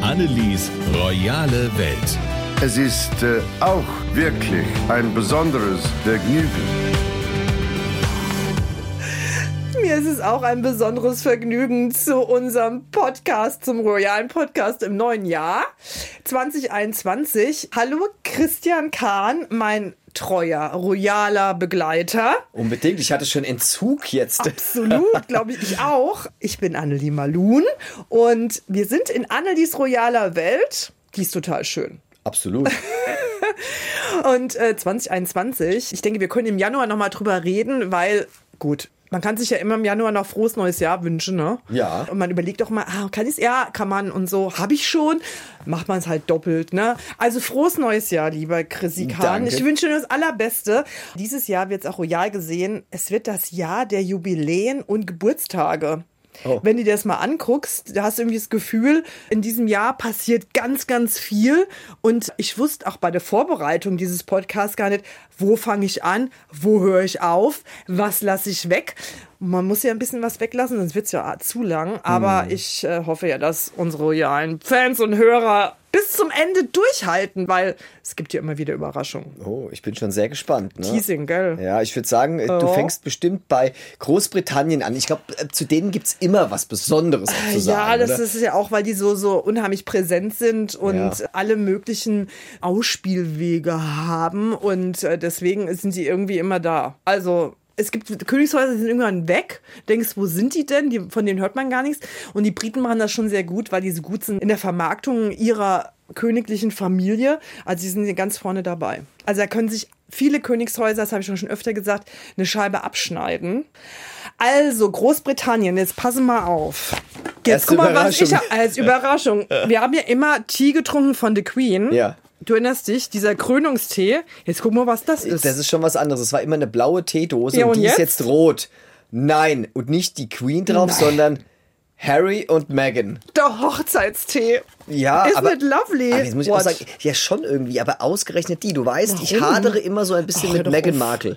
Annelies royale Welt. Es ist auch wirklich ein besonderes Vergnügen. Mir ist es auch ein besonderes Vergnügen zu unserem Podcast, zum royalen Podcast im neuen Jahr 2021. Hallo Christian Kahn, mein treuer, royaler Begleiter. Unbedingt, ich hatte schon Entzug jetzt. Absolut, glaube ich auch. Ich bin Annelie Malun und wir sind in Annelies royaler Welt. Die ist total schön. Absolut. Und 2021, ich denke, wir können im Januar nochmal drüber reden, weil, gut, man kann sich ja immer im Januar noch frohes neues Jahr wünschen, ne? Ja. Und man überlegt auch mal, kann ich es? Ja, kann man und so. Habe ich schon. Macht man es halt doppelt, ne? Also frohes neues Jahr, lieber Chrissy Kahn. Danke. Ich wünsche dir das Allerbeste. Dieses Jahr wird es auch royal gesehen. Es wird das Jahr der Jubiläen und Geburtstage. Oh. Wenn du dir das mal anguckst, da hast du irgendwie das Gefühl, in diesem Jahr passiert ganz, ganz viel. Und ich wusste auch bei der Vorbereitung dieses Podcasts gar nicht, wo fange ich an, wo höre ich auf, was lasse ich weg. Man muss ja ein bisschen was weglassen, sonst wird es ja zu lang. Aber ich hoffe ja, dass unsere royalen Fans und Hörer bis zum Ende durchhalten, weil es gibt ja immer wieder Überraschungen. Oh, ich bin schon sehr gespannt. Ne? Teasing, gell? Ja, ich würde sagen, du fängst bestimmt bei Großbritannien an. Ich glaube, zu denen gibt es immer was Besonderes auch zu sagen. Ja, das oder? ist ja auch, weil die so unheimlich präsent sind und Ja. alle möglichen Ausspielwege haben und deswegen sind die irgendwie immer da. Also es gibt Königshäuser, die sind irgendwann weg. Denkst, wo sind die denn? Von denen hört man gar nichts. Und die Briten machen das schon sehr gut, weil die so gut sind in der Vermarktung ihrer königlichen Familie. Also die sind hier ganz vorne dabei. Also da können sich viele Königshäuser, das habe ich schon öfter gesagt, eine Scheibe abschneiden. Also Großbritannien, jetzt passen wir auf. Jetzt guck mal, was ich als Überraschung. Wir haben ja immer Tee getrunken von The Queen. Ja. Du erinnerst dich, dieser Krönungstee. Jetzt guck mal, was das ist. Das ist schon was anderes. Es war immer eine blaue Teedose Ja, und und die ist jetzt? jetzt rot. Nein, und nicht die Queen drauf, sondern Harry und Meghan. Der Hochzeitstee. Ja, Isn't aber it lovely? Aber jetzt muss ich auch What? sagen, ja schon irgendwie, aber ausgerechnet die. Du weißt, ich Warum? hadere immer so ein bisschen Ach, hör mit doch Meghan auf. Markle.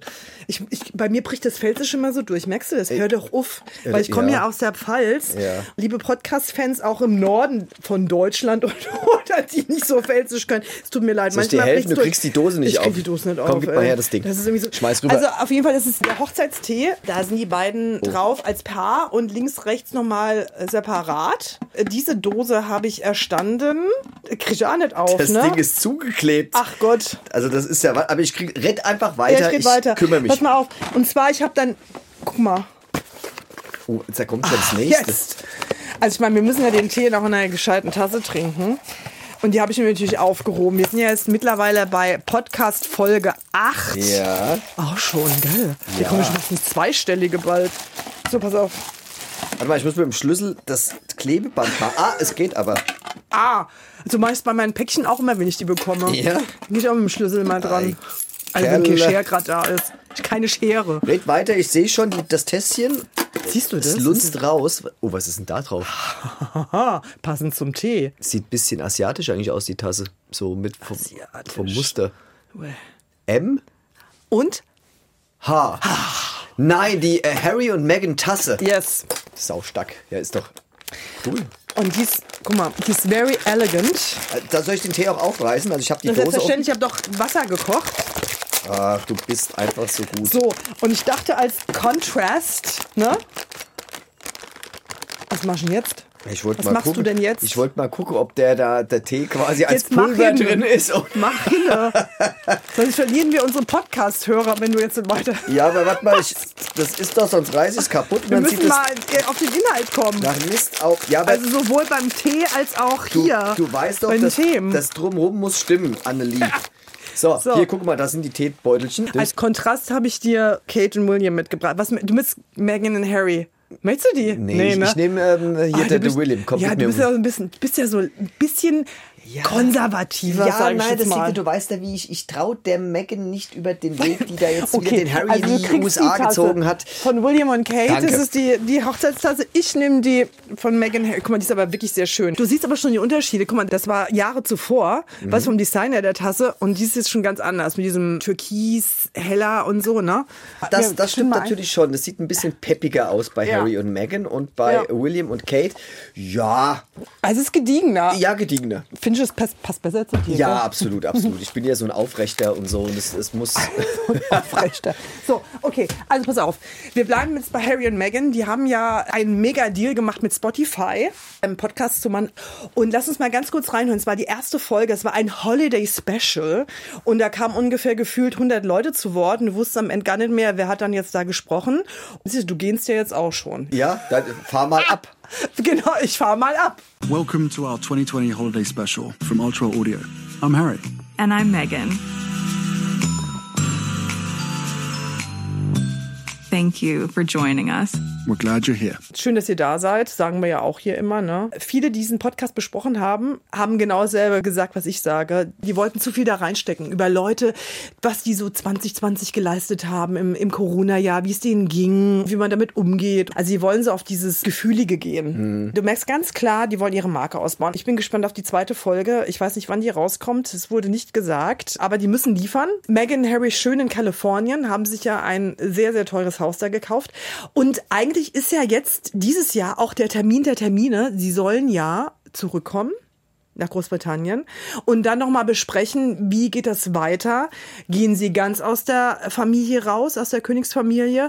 Bei mir bricht das Felsisch immer so durch. Merkst du das? Hör doch auf. Weil ich komme ja aus der Pfalz. Ja. Liebe Podcast-Fans auch im Norden von Deutschland oder die nicht so Felsisch können. Es tut mir leid. Soll ich dir helfen? Du kriegst die Dose nicht auf. Ich krieg die Dose nicht auf. Komm, gib mal her das Ding. Das ist irgendwie so. Schmeiß rüber. Also auf jeden Fall, das ist der Hochzeitstee. Da sind die beiden drauf als Paar und links, rechts nochmal separat. Diese Dose habe ich erstanden. Krieg ich auch nicht auf, Das ne? Ding ist zugeklebt. Ach Gott. Also das ist ja, aber red einfach weiter. Ja, ich red weiter. Kümmere mich. Pass mal auf. Und zwar, ich habe dann, guck mal. Oh, da kommt schon das nächste. Jetzt. Also ich meine, wir müssen ja den Tee noch in einer gescheiten Tasse trinken. Und die habe ich mir natürlich aufgehoben. Wir sind ja jetzt mittlerweile bei Podcast Folge 8. Ja. Auch schon, gell? Wir kommen schon fast ins Zweistellige bald. So, pass auf. Warte mal, ich muss mit dem Schlüssel das Klebeband machen. Ah, es geht aber. Also mache ich es bei meinen Päckchen auch immer, wenn ich die bekomme. Ja? Gehe ich auch mit dem Schlüssel mal dran. Also wenn kein Schere gerade da ist. Keine Schere. Red weiter, ich sehe schon das Tässchen. Siehst du das? Es lunzt raus. Oh, was ist denn da drauf? Haha, passend zum Tee. Sieht ein bisschen asiatisch eigentlich aus, die Tasse. So mit vom Muster. Uäh. M? Und? H. Nein, die Harry und Meghan Tasse. Yes. Saustark. Ja, ist doch cool. Und die ist, guck mal, die ist very elegant. Da soll ich den Tee auch aufreißen? Also ich habe die Das Dose selbstverständlich, ich habe doch Wasser gekocht. Ach, du bist einfach so gut. So, und ich dachte als Contrast, ne? Was machst du denn jetzt? Ich wollte Was mal machst gucken, du denn jetzt? Ich wollte mal gucken, ob der Tee quasi als Jetzt mach Pulver hin. drin ist. Und Mach hin. Sonst verlieren wir unsere Podcast-Hörer, wenn du jetzt so weiter... ja, aber warte mal, das ist doch, sonst reiß ich es kaputt. Und Wir dann müssen sieht mal auf den Inhalt kommen. das nach Mist auch. Ja, aber Also sowohl beim Tee als auch hier. du weißt doch, bei den Themen. das Drumherum muss stimmen, Annelie. So, hier, guck mal, da sind die Teebeutelchen. Als Kontrast habe ich dir Kate und William mitgebracht. Du bist Meghan und Harry. Möchtest du die? Nee, ich nehme hier du der bist- William. Komm ja, mit du mir. bist ja so ein bisschen, konservativer, Ja, sag ich nein, jetzt das mal. liegt, du weißt ja, wie ich traue der Meghan nicht über den Weg, die da jetzt wieder den Harry also du in die kriegst USA Tasse gezogen hat. Von William und Kate, Danke. das ist die Hochzeitstasse. Ich nehme die von Meghan Harry. Guck mal, die ist aber wirklich sehr schön. Du siehst aber schon die Unterschiede. Guck mal, das war Jahre zuvor, was vom Designer der Tasse. Und die ist jetzt schon ganz anders, mit diesem Türkis, heller und so, ne? Das stimmt natürlich schon. Das sieht ein bisschen peppiger aus bei Ja. Harry und Meghan und bei Ja. William und Kate. Ja, Also es ist gediegener. ja, gediegener. Findest du, es passt besser zu dir? Ja, gell? absolut, absolut. Ich bin ja so ein Aufrechter und so und es muss... Aufrechter. So, okay, also pass auf. Wir bleiben jetzt bei Harry und Meghan. Die haben ja einen Mega-Deal gemacht mit Spotify, einem Podcast zu Mann. Und lass uns mal ganz kurz reinhören. Es war die erste Folge, es war ein Holiday-Special. Und da kamen ungefähr gefühlt 100 Leute zu Wort. Und du wusstest am Ende gar nicht mehr, wer hat dann jetzt da gesprochen. Und du gehst ja jetzt auch schon. Ja, dann fahr mal ab. Genau, ich fahr mal ab. Welcome to our 2020 holiday special from Ultra Audio. I'm Harry. And I'm Megan. Thank you for joining us. We're glad you're here. Schön, dass ihr da seid, sagen wir ja auch hier immer, ne? Viele, die diesen Podcast besprochen haben, haben genau selber gesagt, was ich sage. Die wollten zu viel da reinstecken über Leute, was die so 2020 geleistet haben im Corona-Jahr, wie es denen ging, wie man damit umgeht. Also die wollen so auf dieses Gefühlige gehen. Du merkst ganz klar, die wollen ihre Marke ausbauen. Ich bin gespannt auf die zweite Folge. Ich weiß nicht, wann die rauskommt. Es wurde nicht gesagt, aber die müssen liefern. Meghan und Harry schön in Kalifornien, haben sich ja ein sehr, sehr teures Haus da gekauft. Und eigentlich ist ja jetzt dieses Jahr auch der Termin der Termine. Sie sollen ja zurückkommen nach Großbritannien und dann nochmal besprechen, wie geht das weiter? Gehen sie ganz aus der Familie raus, aus der Königsfamilie?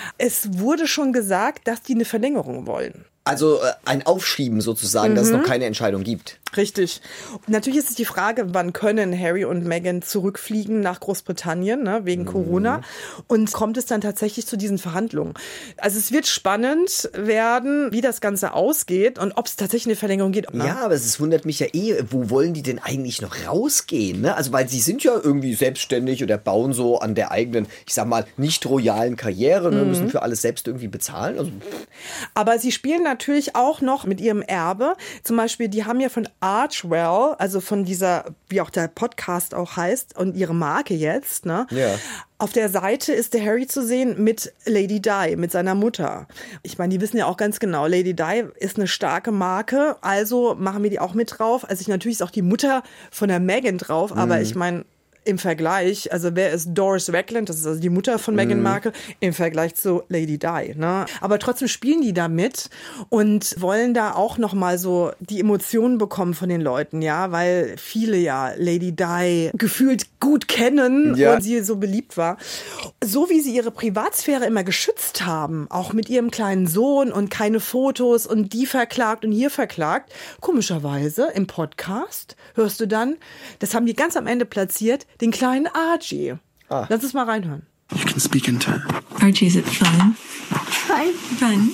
Es wurde schon gesagt, dass die eine Verlängerung wollen. Also ein Aufschieben sozusagen, dass es noch keine Entscheidung gibt. Richtig. Natürlich ist es die Frage, wann können Harry und Meghan zurückfliegen nach Großbritannien, ne, wegen Corona. Und kommt es dann tatsächlich zu diesen Verhandlungen? Also es wird spannend werden, wie das Ganze ausgeht und ob es tatsächlich eine Verlängerung gibt. Ja, aber es wundert mich ja wo wollen die denn eigentlich noch rausgehen? Ne? Also weil sie sind ja irgendwie selbstständig oder bauen so an der eigenen, ich sag mal, nicht royalen Karriere, ne? Müssen für alles selbst irgendwie bezahlen. Also, Aber sie spielen natürlich auch noch mit ihrem Erbe. Zum Beispiel, die haben ja von Archewell, also von dieser, wie auch der Podcast auch heißt, und ihre Marke jetzt, ne? Ja. Auf der Seite ist der Harry zu sehen mit Lady Di, mit seiner Mutter. Ich meine, die wissen ja auch ganz genau, Lady Di ist eine starke Marke, also machen wir die auch mit drauf. Also natürlich ist auch die Mutter von der Meghan drauf, aber ich meine, im Vergleich, also wer ist Doris Ragland, das ist also die Mutter von Meghan Markle, im Vergleich zu Lady Di, ne? Aber trotzdem spielen die da mit und wollen da auch nochmal so die Emotionen bekommen von den Leuten, ja, weil viele ja Lady Di gefühlt gut kennen und sie so beliebt war. So wie sie ihre Privatsphäre immer geschützt haben, auch mit ihrem kleinen Sohn und keine Fotos und die verklagt und hier verklagt, komischerweise im Podcast hörst du dann, das haben die ganz am Ende platziert, den kleinen Archie. Lass uns mal reinhören. You can speak in turn. Archie's it fun? Fun.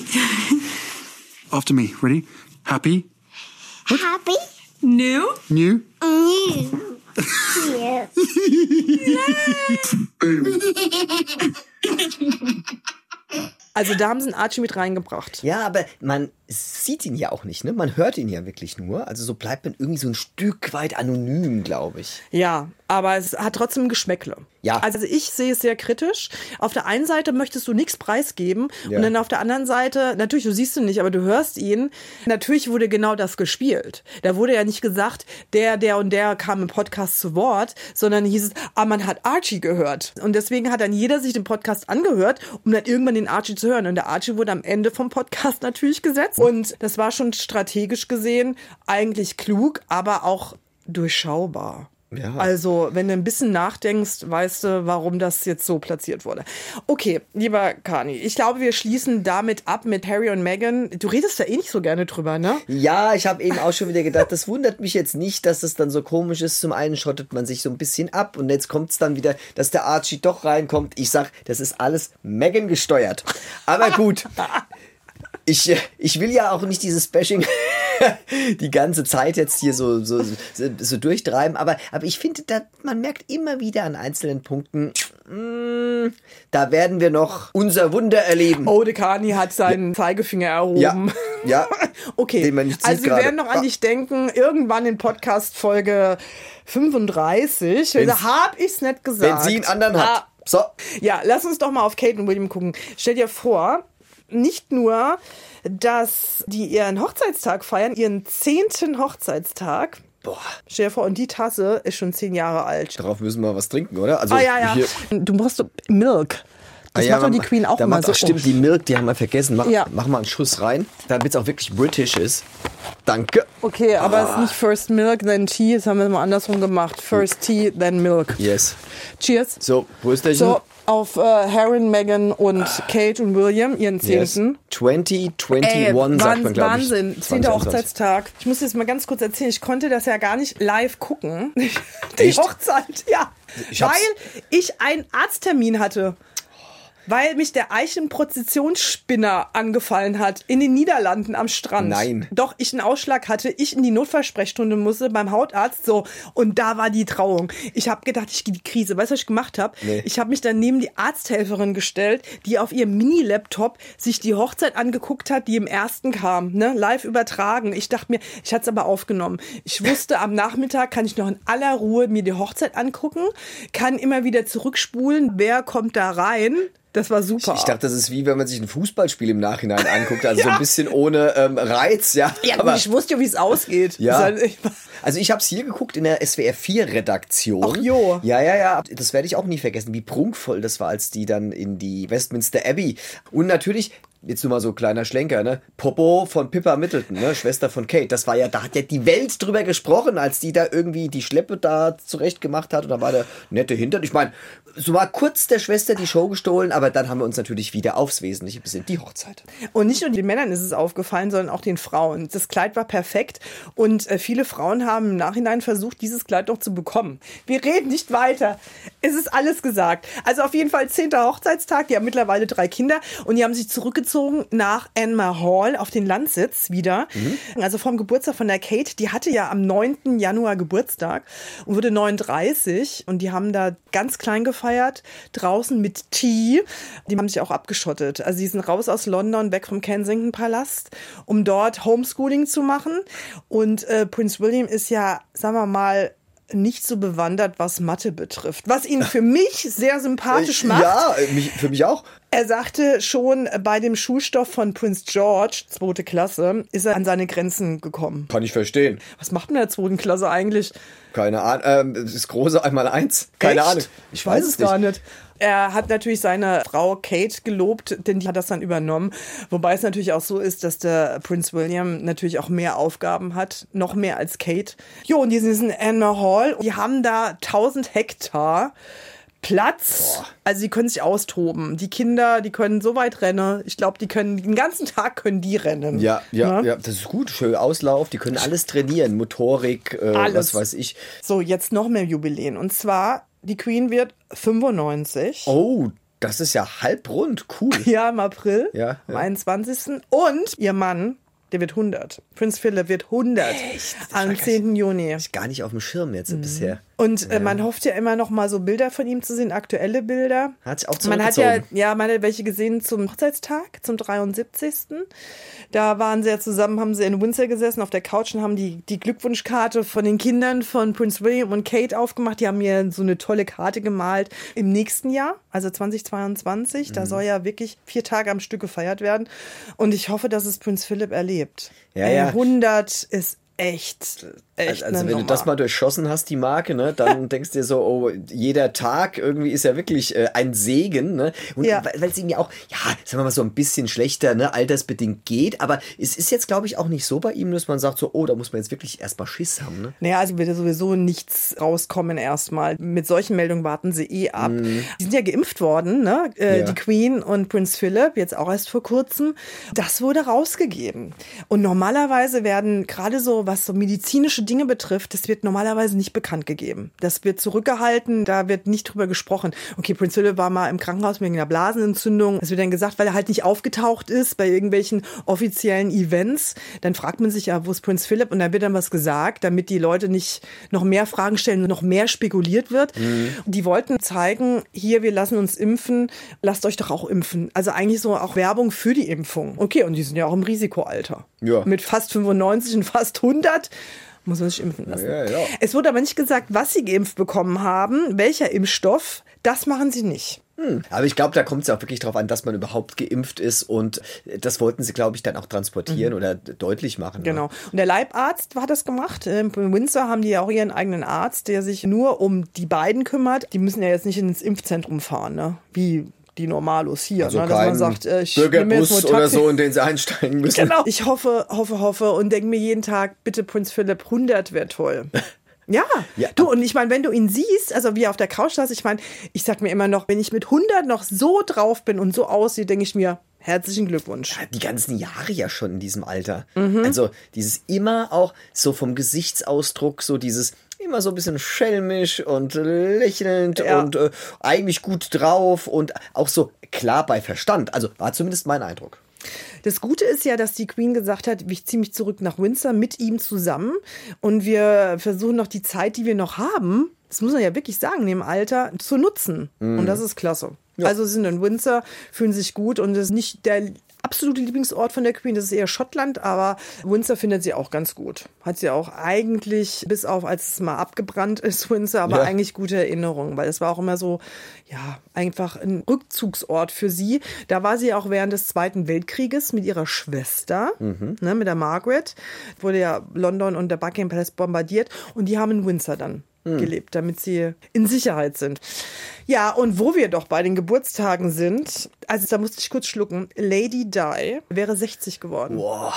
After me. Ready? Happy? Happy? New? New? Yeah. Also da haben sie einen Archie mit reingebracht. ja, aber man sieht ihn ja auch nicht, ne? Man hört ihn ja wirklich nur. Also so bleibt man irgendwie so ein Stück weit anonym, glaube ich. Ja, aber es hat trotzdem Geschmäckle. Ja. Also ich sehe es sehr kritisch. Auf der einen Seite möchtest du nichts preisgeben Ja. und dann auf der anderen Seite, natürlich, du siehst ihn nicht, aber du hörst ihn. Natürlich wurde genau das gespielt. Da wurde ja nicht gesagt, der und der kam im Podcast zu Wort, sondern hieß es, man hat Archie gehört. Und deswegen hat dann jeder sich den Podcast angehört, um dann irgendwann den Archie zu hören. Und der Archie wurde am Ende vom Podcast natürlich gesetzt. Und das war schon strategisch gesehen eigentlich klug, aber auch durchschaubar. Ja. Also, wenn du ein bisschen nachdenkst, weißt du, warum das jetzt so platziert wurde. Okay, lieber Kani, ich glaube, wir schließen damit ab mit Harry und Meghan. Du redest da eh nicht so gerne drüber, ne? Ja, ich habe eben auch schon wieder gedacht, das wundert mich jetzt nicht, dass es dann so komisch ist. Zum einen schottet man sich so ein bisschen ab und jetzt kommt es dann wieder, dass der Archie doch reinkommt. Ich sag, das ist alles Meghan gesteuert. Aber gut. Ich will ja auch nicht dieses Bashing die ganze Zeit jetzt hier so durchtreiben, aber ich finde, man merkt immer wieder an einzelnen Punkten, da werden wir noch unser Wunder erleben. Oh, Dekani hat seinen Zeigefinger erhoben. Ja. Okay, also wir werden noch an dich denken, irgendwann in Podcast-Folge 35. Da hab ich's nicht gesagt. Wenn sie einen anderen hat. So. Ja, lass uns doch mal auf Kate und William gucken. Stell dir vor, nicht nur, dass die ihren Hochzeitstag feiern, ihren 10. Hochzeitstag. Boah. Stell dir vor, und die Tasse ist schon 10 Jahre alt. Darauf müssen wir was trinken, oder? Also ja. Du brauchst so Milk. Das macht doch die Queen auch immer so. Stimmt, die Milk, die haben wir vergessen. Mach mal einen Schuss rein, damit es auch wirklich British ist. Danke. Okay, aber es ist nicht First Milk, then Tea. Das haben wir mal andersrum gemacht. First Tea, then Milk. Yes. Cheers. So, Prösterchen. So, auf Harry, Meghan und Kate und William, ihren 10. Yes. 2021, sagt man, glaube ich. Wahnsinn, 10. Hochzeitstag. Ich muss jetzt mal ganz kurz erzählen, ich konnte das ja gar nicht live gucken. Die Echt? Hochzeit, ja. Weil ich einen Arzttermin hatte. Weil mich der Eichenprozessionsspinner angefallen hat in den Niederlanden am Strand. Nein. Doch, ich einen Ausschlag hatte, ich in die Notfallsprechstunde musste beim Hautarzt, so, und da war die Trauung. Ich habe gedacht, ich gehe die Krise. Weißt du, was ich gemacht habe? Nee. Ich habe mich dann neben die Arzthelferin gestellt, die auf ihrem Mini-Laptop sich die Hochzeit angeguckt hat, die im ersten kam, ne, live übertragen. Ich dachte mir, ich hatte es aber aufgenommen. Ich wusste, am Nachmittag kann ich noch in aller Ruhe mir die Hochzeit angucken, kann immer wieder zurückspulen, wer kommt da rein. Das war super. Ich dachte, das ist wie, wenn man sich ein Fußballspiel im Nachhinein anguckt. Also so ein bisschen ohne Reiz. Ja, aber ich wusste ja, wie es ausgeht. Ja. Also ich habe es hier geguckt in der SWR 4 Redaktion. Ach jo. Ja. Das werde ich auch nie vergessen, wie prunkvoll das war, als die dann in die Westminster Abbey. Und natürlich, jetzt nur mal so kleiner Schlenker, ne? Popo von Pippa Middleton, ne? Schwester von Kate. Das war ja, da hat ja die Welt drüber gesprochen, als die da irgendwie die Schleppe da zurecht gemacht hat. Und da war der nette Hintern. Ich meine, so war kurz der Schwester die Show gestohlen, aber dann haben wir uns natürlich wieder aufs Wesentliche besinnt, die Hochzeit. Und nicht nur den Männern ist es aufgefallen, sondern auch den Frauen. Das Kleid war perfekt und viele Frauen haben im Nachhinein versucht, dieses Kleid noch zu bekommen. Wir reden nicht weiter. Es ist alles gesagt. Also auf jeden Fall 10. Hochzeitstag. Die haben mittlerweile 3 Kinder und die haben sich zurückgezogen nach Anmar Hall auf den Landsitz wieder. Also vom Geburtstag von der Kate. Die hatte ja am 9. Januar Geburtstag und wurde 39 und die haben da ganz klein gefeiert, draußen mit Tee. Die haben sich auch abgeschottet. Also die sind raus aus London, weg vom Kensington Palast, um dort Homeschooling zu machen. Und Prince William ist ja, sagen wir mal, nicht so bewandert, was Mathe betrifft. Was ihn für mich sehr sympathisch macht. Ja, für mich auch. Er sagte schon, bei dem Schulstoff von Prince George, 2. Klasse, ist er an seine Grenzen gekommen. Kann ich verstehen. Was macht man in der 2. Klasse eigentlich? Keine Ahnung. Das große Einmal-Eins. Keine Ahnung. Ich weiß es gar nicht. Er hat natürlich seine Frau Kate gelobt, denn die hat das dann übernommen. Wobei es natürlich auch so ist, dass der Prince William natürlich auch mehr Aufgaben hat, noch mehr als Kate. Jo, und die sind in Anmar Hall. Die haben da 1000 Hektar Platz. Boah. Also sie können sich austoben. Die Kinder, die können so weit rennen. Ich glaube, die können den ganzen Tag können die rennen. Ja, das ist gut. Schön Auslauf. Die können alles trainieren. Motorik, alles. Was weiß ich. So, jetzt noch mehr Jubiläen. Und zwar, die Queen wird 95. Oh, das ist ja halbrund. Cool. Ja, im April. Ja. Am 21. Und ihr Mann, der wird 100. Prinz Philipp wird 100. Echt? Am 10. Juni. Ich gar nicht auf dem Schirm jetzt bisher. Und man hofft ja immer noch mal so Bilder von ihm zu sehen, aktuelle Bilder. Hat sich auch man hat zurückgezogen. man hat welche gesehen zum Hochzeitstag, zum 73. Da waren sie ja zusammen, haben sie in Windsor gesessen auf der Couch und haben die Glückwunschkarte von den Kindern von Prince William und Kate aufgemacht. Die haben mir so eine tolle Karte gemalt. Im nächsten Jahr, also 2022, da soll ja wirklich 4 Tage am Stück gefeiert werden. Und ich hoffe, dass es Prinz Philipp erlebt. Ja. 100 ist echt also wenn du das mal durchschossen hast, die Marke, ne, dann denkst du dir so, oh, jeder Tag irgendwie ist ja wirklich ein Segen, ne? Und weil es ihm ja auch, sagen wir mal, so ein bisschen schlechter, ne, altersbedingt geht, aber es ist jetzt, glaube ich, auch nicht so bei ihm, dass man sagt so, oh, da muss man jetzt wirklich erstmal Schiss haben, ne? Naja, also wird ja sowieso nichts rauskommen erstmal. Mit solchen Meldungen warten sie ab. Die sind ja geimpft worden, ne? Die Queen und Prinz Philipp, jetzt auch erst vor kurzem. Das wurde rausgegeben. Und normalerweise werden gerade so, was so medizinische Dinge betrifft, das wird normalerweise nicht bekannt gegeben. Das wird zurückgehalten, da wird nicht drüber gesprochen. Okay, Prince Philip war mal im Krankenhaus wegen einer Blasenentzündung. Das wird dann gesagt, weil er halt nicht aufgetaucht ist bei irgendwelchen offiziellen Events. Dann fragt man sich ja, wo ist Prince Philip? Und da wird dann was gesagt, damit die Leute nicht noch mehr Fragen stellen und noch mehr spekuliert wird. Die wollten zeigen, hier, wir lassen uns impfen, lasst euch doch auch impfen. Also eigentlich so auch Werbung für die Impfung. Okay, und die sind ja auch im Risikoalter. Ja. Mit fast 95 und fast 100 muss man sich impfen lassen. Ja. Es wurde aber nicht gesagt, was sie geimpft bekommen haben, welcher Impfstoff, das machen sie nicht. Aber ich glaube, da kommt es auch wirklich darauf an, dass man überhaupt geimpft ist und das wollten sie, glaube ich, dann auch transportieren oder deutlich machen. Genau. Und der Leibarzt hat das gemacht. In Windsor haben die ja auch ihren eigenen Arzt, der sich nur um die beiden kümmert. Die müssen ja jetzt nicht ins Impfzentrum fahren, ne? Wie die Normalos hier, Also ne? Dass man sagt, ich nehme jetzt Bürgerbus nur oder Taxi. so, in den sie einsteigen müssen. Genau. Ich hoffe und denke mir jeden Tag, bitte Prinz Philip, 100 wäre toll. Ja, du, und ich meine, wenn du ihn siehst, also wie er auf der Couch saß, ich meine, ich sag mir immer noch, wenn ich mit 100 noch so drauf bin und so aussehe, denke ich mir, herzlichen Glückwunsch. Die ganzen Jahre ja schon in diesem Alter. Also dieses immer auch so vom Gesichtsausdruck, so dieses immer so ein bisschen schelmisch und lächelnd und eigentlich gut drauf und auch so klar bei Verstand. Also war zumindest mein Eindruck. Das Gute ist ja, dass die Queen gesagt hat, ich ziehe mich zurück nach Windsor mit ihm zusammen und wir versuchen noch die Zeit, die wir noch haben, das muss man ja wirklich sagen, in dem Alter, zu nutzen. Und das ist klasse. Ja. Also sie sind in Windsor, fühlen sich gut und das ist nicht der absolute Lieblingsort von der Queen, das ist eher Schottland, aber Windsor findet sie auch ganz gut. Hat sie auch eigentlich, bis auf als es mal abgebrannt ist, Windsor, aber eigentlich gute Erinnerungen, weil es war auch immer so, ja, einfach ein Rückzugsort für sie. Da war sie auch während des Zweiten Weltkrieges mit ihrer Schwester, ne, mit der Margaret, wurde ja London und der Buckingham Palace bombardiert und die haben in Windsor dann gelebt, damit sie in Sicherheit sind. Ja, und wo wir doch bei den Geburtstagen sind, also da musste ich kurz schlucken, Lady Di wäre 60 geworden. Boah.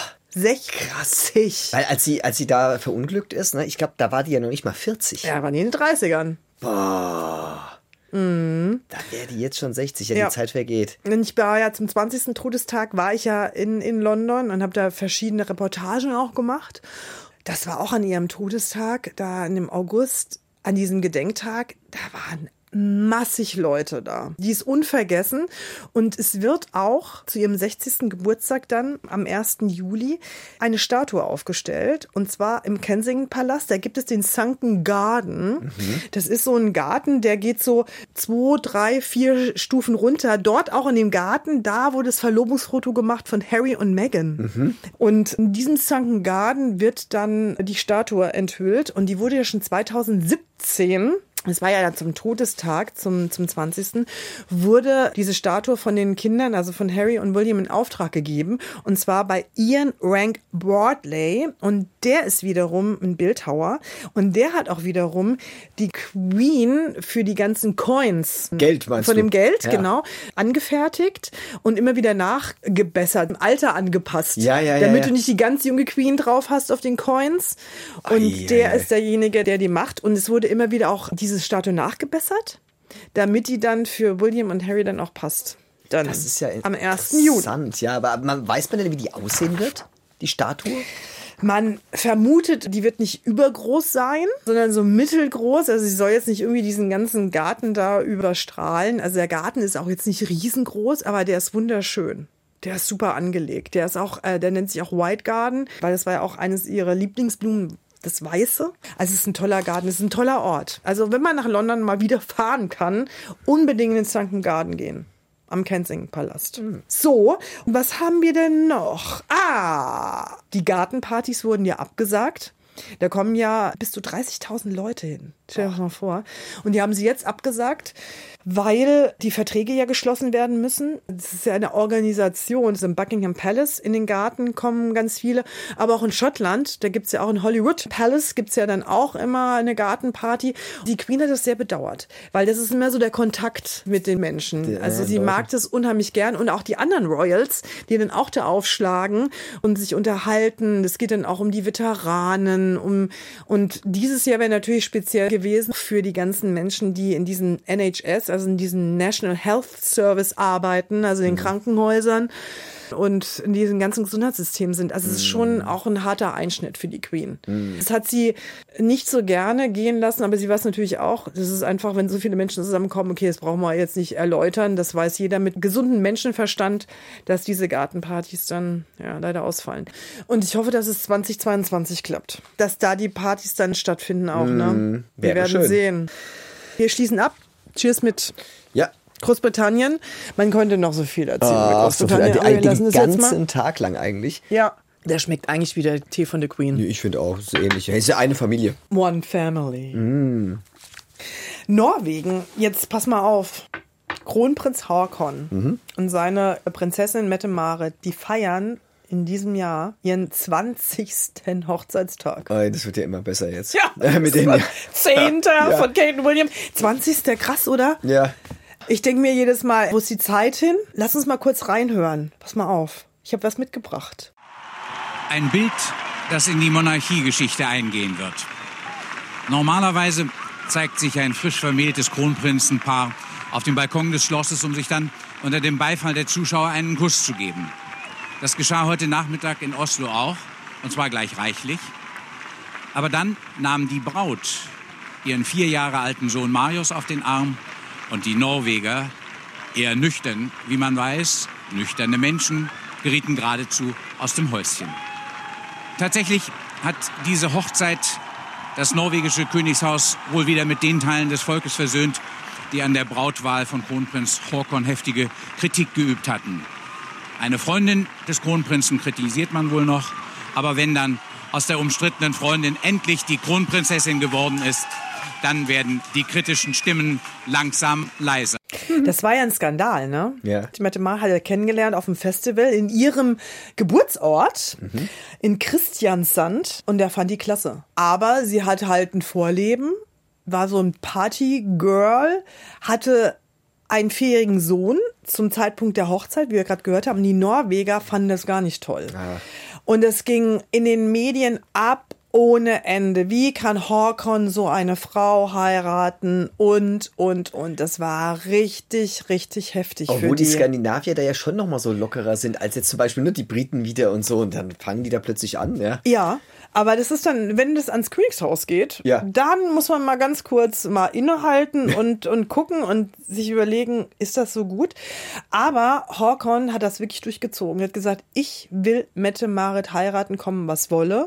60. Weil als sie da verunglückt ist, ne, ich glaube, da war die ja noch nicht mal 40. Ja, waren die in den 30ern. Boah. Da wäre die jetzt schon 60, ja, die Zeit vergeht. Und ich war ja zum 20. Todestag, war ich ja in London und habe da verschiedene Reportagen auch gemacht. Das war auch an ihrem Todestag, da im August, an diesem Gedenktag, da waren massig Leute da. Die ist unvergessen und es wird auch zu ihrem 60. Geburtstag dann am 1. Juli eine Statue aufgestellt und zwar im Kensington Palast. Da gibt es den Sunken Garden. Das ist so ein Garten, der geht so 2, 3, 4 Stufen runter. Dort auch in dem Garten, da wurde das Verlobungsfoto gemacht von Harry und Meghan. Und in diesem Sunken Garden wird dann die Statue enthüllt und die wurde ja schon 2017, es war ja dann zum Todestag, zum 20. wurde diese Statue von den Kindern, also von Harry und William, in Auftrag gegeben. Und zwar bei Ian Rank Broadley. Und der ist wiederum ein Bildhauer. Und der hat auch wiederum die Queen für die ganzen Coins. Geld meinst von du? Dem Geld, ja. Genau. Angefertigt und immer wieder nachgebessert, im Alter angepasst. Ja, damit du nicht die ganz junge Queen drauf hast auf den Coins. Und der ist derjenige, der die macht. Und es wurde immer wieder auch diese Statue nachgebessert, damit die dann für William und Harry dann auch passt. Dann Das ist ja am 1. Juli. interessant, ja, aber weiß man denn, wie die aussehen wird, die Statue? Man vermutet, die wird nicht übergroß sein, sondern so mittelgroß. Also sie soll jetzt nicht irgendwie diesen ganzen Garten da überstrahlen. Also der Garten ist auch jetzt nicht riesengroß, aber der ist wunderschön. Der ist super angelegt. Der ist auch, der nennt sich auch White Garden, weil das war ja auch eines ihrer Lieblingsblumen. Das Weiße. Also es ist ein toller Garten, es ist ein toller Ort. Also wenn man nach London mal wieder fahren kann, unbedingt in den Sunken Garden gehen. Am Kensington Palast. So, und was haben wir denn noch? Die Gartenpartys wurden ja abgesagt. Da kommen ja bis zu 30.000 Leute hin. Stell dir das mal vor. Und die haben sie jetzt abgesagt, weil die Verträge ja geschlossen werden müssen. Das ist ja eine Organisation. Das ist im Buckingham Palace. In den Garten kommen ganz viele. Aber auch in Schottland, da gibt's ja auch in Holyrood Palace, gibt's ja dann auch immer eine Gartenparty. Die Queen hat das sehr bedauert, weil das ist immer so der Kontakt mit den Menschen. Also sie mag das unheimlich gern. Und auch die anderen Royals, die dann auch da aufschlagen und sich unterhalten. Es geht dann auch um die Veteranen können. Und dieses Jahr wäre natürlich speziell gewesen für die ganzen Menschen, die in diesen NHS, also in diesen National Health Service arbeiten, also in den Krankenhäusern und in diesem ganzen Gesundheitssystem sind. Also es ist schon auch ein harter Einschnitt für die Queen. Das hat sie nicht so gerne gehen lassen, aber sie weiß natürlich auch, das ist einfach, wenn so viele Menschen zusammenkommen, okay, das brauchen wir jetzt nicht erläutern, das weiß jeder mit gesundem Menschenverstand, dass diese Gartenpartys dann leider ausfallen. Und ich hoffe, dass es 2022 klappt, dass da die Partys dann stattfinden auch. Ne? Wir werden schön sehen. Wir schließen ab. Cheers mit Großbritannien. Man könnte noch so viel erzählen über Großbritannien. Aber wir lassen es jetzt mal. Den ganzen Tag lang eigentlich. Ja. Der schmeckt eigentlich wie der Tee von der Queen. Ich finde auch, es ist ähnlich. Es ist ja eine Familie. One family. Norwegen, jetzt pass mal auf. Kronprinz Haakon und seine Prinzessin Mette-Marit, die feiern in diesem Jahr ihren 20. Hochzeitstag. Das wird ja immer besser jetzt. Ja, mit den 10. von Kate und William. 20. krass, oder? Ja. Ich denke mir jedes Mal, wo ist die Zeit hin? Lass uns mal kurz reinhören. Pass mal auf. Ich habe was mitgebracht. Ein Bild, das in die Monarchiegeschichte eingehen wird. Normalerweise zeigt sich ein frisch vermähltes Kronprinzenpaar auf dem Balkon des Schlosses, um sich dann unter dem Beifall der Zuschauer einen Kuss zu geben. Das geschah heute Nachmittag in Oslo auch, und zwar gleich reichlich. Aber dann nahm die Braut ihren 4 Jahre alten Sohn Marius auf den Arm und die Norweger, eher nüchtern, wie man weiß, nüchterne Menschen, gerieten geradezu aus dem Häuschen. Tatsächlich hat diese Hochzeit das norwegische Königshaus wohl wieder mit den Teilen des Volkes versöhnt, die an der Brautwahl von Kronprinz Haakon heftige Kritik geübt hatten. Eine Freundin des Kronprinzen kritisiert man wohl noch, aber wenn dann aus der umstrittenen Freundin endlich die Kronprinzessin geworden ist, dann werden die kritischen Stimmen langsam leiser. Das war ja ein Skandal, ne? Ja. Die Mette-Marit hat er kennengelernt auf dem Festival in ihrem Geburtsort in Kristiansand und der fand die klasse. Aber sie hatte halt ein Vorleben, war so ein Partygirl, hatte einen 4-jährigen Sohn zum Zeitpunkt der Hochzeit, wie wir gerade gehört haben. Die Norweger fanden das gar nicht toll. Und es ging in den Medien ab ohne Ende. Wie kann Haakon so eine Frau heiraten? Und. Das war richtig, richtig heftig für die. Obwohl die Skandinavier da ja schon nochmal so lockerer sind, als jetzt zum Beispiel nur die Briten wieder und so. Und dann fangen die da plötzlich an, ja. Ja, aber das ist dann, wenn das ans Königshaus geht, dann muss man mal ganz kurz mal innehalten und gucken und sich überlegen, ist das so gut? Aber Haakon hat das wirklich durchgezogen. Er hat gesagt, ich will Mette-Marit heiraten, kommen was wolle.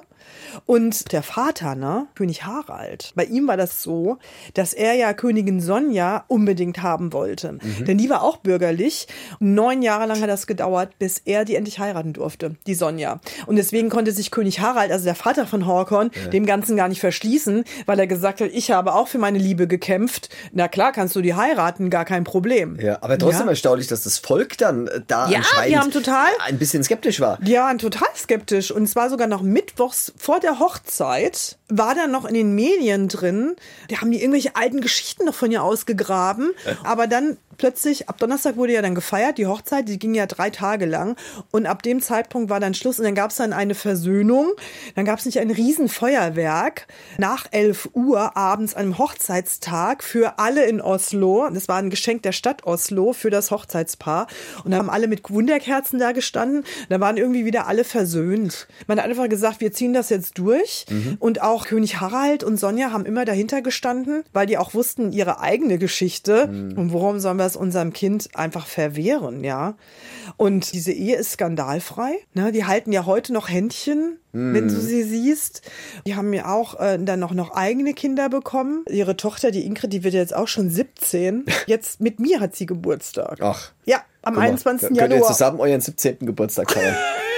Und der Vater, ne, König Harald, bei ihm war das so, dass er ja Königin Sonja unbedingt haben wollte. Denn die war auch bürgerlich. 9 Jahre lang hat das gedauert, bis er die endlich heiraten durfte, die Sonja. Und deswegen konnte sich König Harald, also der Vater von Haakon, dem Ganzen gar nicht verschließen, weil er gesagt hat, ich habe auch für meine Liebe gekämpft. Na klar, kannst du die heiraten, gar kein Problem. Ja, aber trotzdem erstaunlich, dass das Volk dann da anscheinend die haben total ein bisschen skeptisch war. Die waren total skeptisch. Und es war sogar noch mittwochs vor der Hochzeit, war dann noch in den Medien drin. Da haben die irgendwelche alten Geschichten noch von ihr ausgegraben. Aber dann plötzlich, ab Donnerstag wurde ja dann gefeiert, die Hochzeit, die ging ja 3 Tage lang. Und ab dem Zeitpunkt war dann Schluss. Und dann gab es dann eine Versöhnung. Dann gab es nicht ein Riesenfeuerwerk nach 11 Uhr abends an einem Hochzeitstag für alle in Oslo. Das war ein Geschenk der Stadt Oslo für das Hochzeitspaar. Und da haben alle mit Wunderkerzen da gestanden. Da waren irgendwie wieder alle versöhnt. Man hat einfach gesagt, wir ziehen das jetzt durch. Und auch König Harald und Sonja haben immer dahinter gestanden, weil die auch wussten, ihre eigene Geschichte. Und warum sollen wir es unserem Kind einfach verwehren, ja? Und diese Ehe ist skandalfrei. Ne? Die halten ja heute noch Händchen, wenn du sie siehst. Die haben ja auch dann noch eigene Kinder bekommen. Ihre Tochter, die Ingrid, die wird jetzt auch schon 17. Jetzt mit mir hat sie Geburtstag. Ach. Ja, am 21. Januar. Könnt ihr zusammen euren 17. Geburtstag feiern?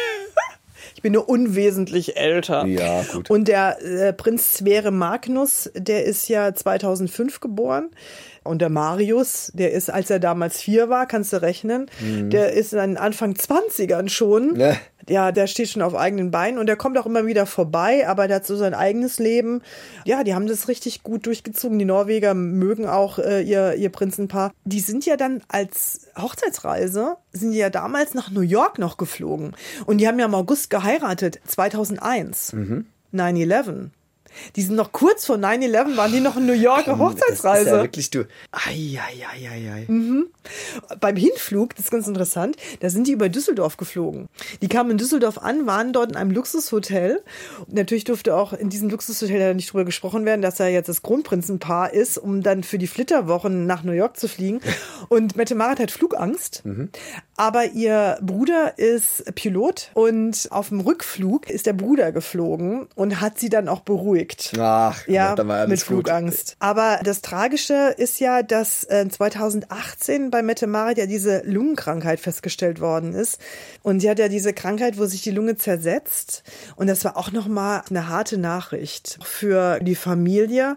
Ich bin nur unwesentlich älter. Ja, gut. Und der Prinz Sverre Magnus, der ist ja 2005 geboren. Und der Marius, der ist, als er damals 4 war, kannst du rechnen, der ist in Anfang 20ern schon. Ne? Ja, der steht schon auf eigenen Beinen und der kommt auch immer wieder vorbei, aber der hat so sein eigenes Leben. Ja, die haben das richtig gut durchgezogen. Die Norweger mögen auch ihr Prinzenpaar. Die sind ja dann als Hochzeitsreise, sind die ja damals nach New York noch geflogen. Und die haben ja im August geheiratet, 2001. 9/11. Die sind noch kurz vor 9/11, waren die noch in New York auf Hochzeitsreise. Das ist ja wirklich, du. Ei. Beim Hinflug, das ist ganz interessant, da sind die über Düsseldorf geflogen. Die kamen in Düsseldorf an, waren dort in einem Luxushotel. Und natürlich durfte auch in diesem Luxushotel ja nicht drüber gesprochen werden, dass er jetzt das Kronprinzenpaar ist, um dann für die Flitterwochen nach New York zu fliegen. Und Mette Marit hat Flugangst. Aber ihr Bruder ist Pilot und auf dem Rückflug ist der Bruder geflogen und hat sie dann auch beruhigt. Ach, ja, dann war alles mit gut. Flugangst. Aber das Tragische ist ja, dass 2018 bei Mette Marit ja diese Lungenkrankheit festgestellt worden ist. Und sie hat ja diese Krankheit, wo sich die Lunge zersetzt. Und das war auch nochmal eine harte Nachricht für die Familie.